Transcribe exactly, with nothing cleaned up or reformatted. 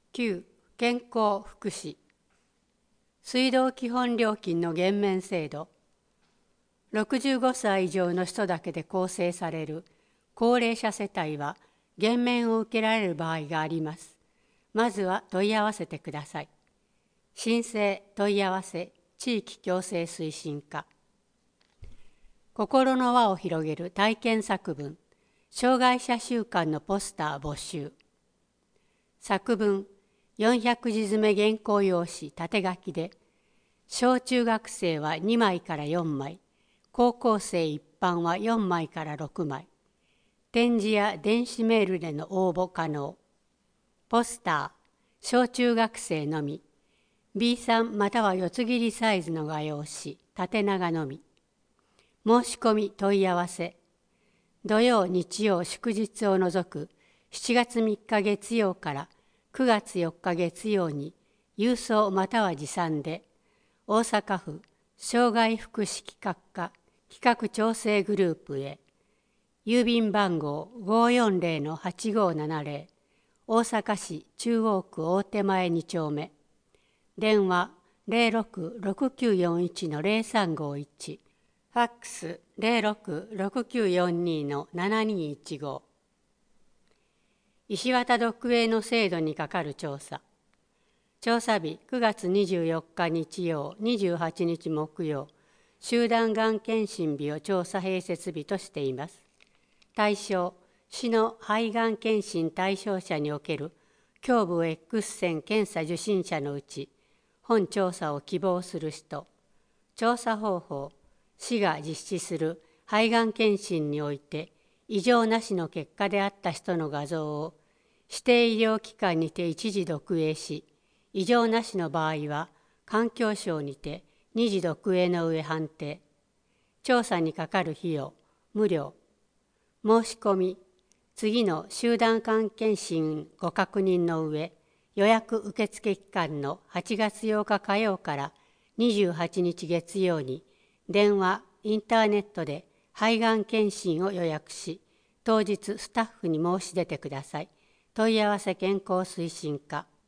きゅう. 健康福祉。水道基本料金の減免制度。ろくじゅうごさい以上の人だけで構成される高齢者世帯は減免を受けられる場合があります。まずは問い合わせてください。申請問い合わせ地域共生推進課。心の輪を広げる体験作文、障害者週間のポスター募集。作文、よんひゃくじ詰め原稿用紙縦書きで、小中学生はにまいからよんまい、高校生一般はよんまいからろくまい。点字や電子メールでの応募可能。ポスター、小中学生のみ。ビースリー または四つ切りサイズの画用紙、縦長のみ。申し込み問い合わせ。土曜、日曜、祝日を除くしちがつみっか月曜からくがつよっか月曜に郵送または持参で、大阪府障害福祉企画課企画調整グループへ、郵便番号 ごーよんぜろのはちごーななぜろ、大阪市中央区大手前に丁目、電話 ゼロろく ろくきゅうよんいち のゼロさんごいち、ファックス ゼロろく ろくきゅうよんに のななにいちご。石渡読営の制度にかかる調査。調査日くがつにじゅうよっか日曜、にじゅうはちにち木曜、集団がん検診日を調査併設日としています。対象、市の肺がん検診対象者における胸部 X 線検査受診者のうち、本調査を希望する人、調査方法、市が実施する肺がん検診において異常なしの結果であった人の画像を指定医療機関にて一時読影し、異常なしの場合は環境省にて二次読影の上判定。調査にかかる費用、無料。申し込み、次の集団がん検診ご確認の上、予約受付期間のはちがつようか火曜からにじゅうはちにち月曜に、電話、インターネットで肺がん検診を予約し、当日スタッフに申し出てください。問い合わせ健康推進課。